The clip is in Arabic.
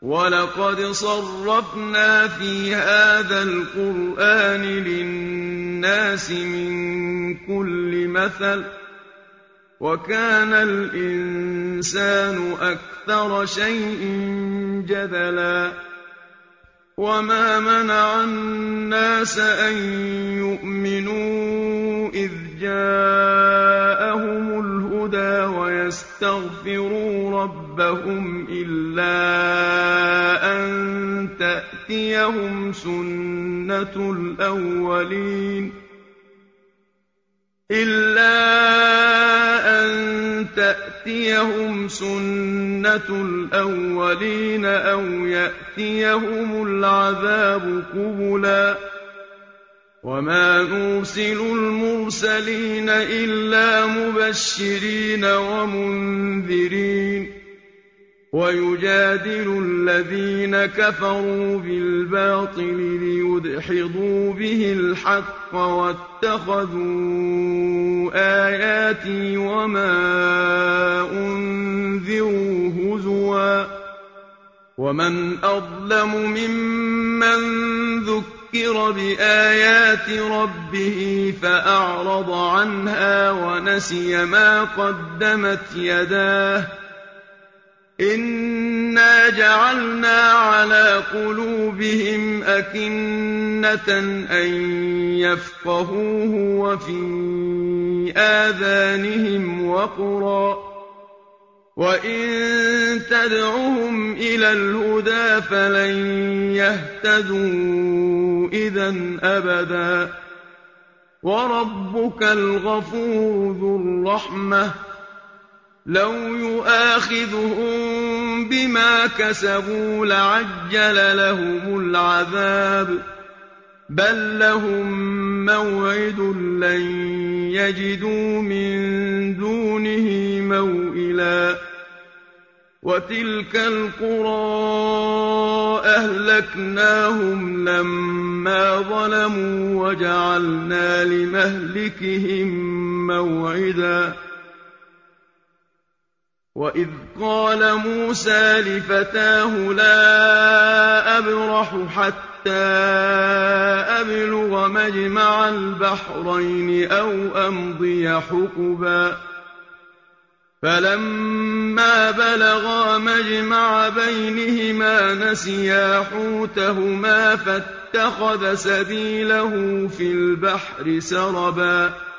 وَلَقَدْ صَرَّفْنَا فِي هَٰذَا الْقُرْآنِ لِلنَّاسِ مِن كُلِّ مَثَلٍ ۚ وَكَانَ الْإِنسَانُ أَكْثَرَ شَيْءٍ جَدَلًا وَمَا مَنَعَ النَّاسَ أَن يُؤْمِنُوا إِذْ جَاءَهُمُ الْهُدَىٰ وَيَسْتَغْفِرُوا رَبَّهُمْ إِلَّا أَن تَأْتِيَهُمْ سُنَّةُ الْأَوَّلِينَ أَوْ يَأْتِيَهُمُ الْعَذَابُ قُبُلًا ۚ وَمَا نُرْسِلُ الْمُرْسَلِينَ إِلَّا مُبَشِّرِينَ وَمُنذِرِينَ ۖ وَيُجَادِلُ الَّذِينَ كَفَرُوا بِالْبَاطِلِ لِيُدْحِضُوا بِهِ الْحَقَّ وَاتَّخَذُوا آيَاتِي وَمَا أُنذِرُوا هُزُوًا ۚ وَمَنْ أَظْلَمُ مِمَّن ذُكِّرَ بِآيَاتِ رَبِّهِ فَأَعْرَضَ عَنْهَا وَنَسِيَ مَا قَدَّمَتْ يَدَاهُ ۚ إِنَّا جَعَلْنَا عَلَىٰ قُلُوبِهِمْ أَكِنَّةً أَن يَفْقَهُوهُ وَفِي آذَانِهِمْ وَقْرًا ۚ وَإِن تَدْعُهُمْ إِلَى الْهُدَىٰ فَلَن يَهْتَدُوا إِذًا أَبَدًا ۚ وَرَبُّكَ الْغَفُورُ ذُو الرَّحْمَةِ ۖ لَوْ يُؤَاخِذُهُم بِمَا كَسَبُوا لَعَجَّلَ لَهُمُ الْعَذَابَ ۚ بَل لَّهُم مَّوْعِدٌ لَّن يَجِدُوا مِن دُونِهِ مَوْئِلًا وَتِلْكَ الْقُرَىٰ أَهْلَكْنَاهُمْ لَمَّا ظَلَمُوا وَجَعَلْنَا لِمَهْلِكِهِم مَّوْعِدًا وَإِذْ قَالَ مُوسَىٰ لِفَتَاهُ لَا أَبْرَحُ حَتَّىٰ أَبْلُغَ مَجْمَعَ الْبَحْرَيْنِ أَوْ أَمْضِيَ حُقُبًا فَلَمَّا بَلَغَا مَجْمَعَ بَيْنِهِمَا نَسِيَا حُوتَهُمَا فَاتَّخَذَ سَبِيلَهُ فِي الْبَحْرِ سَرَبًا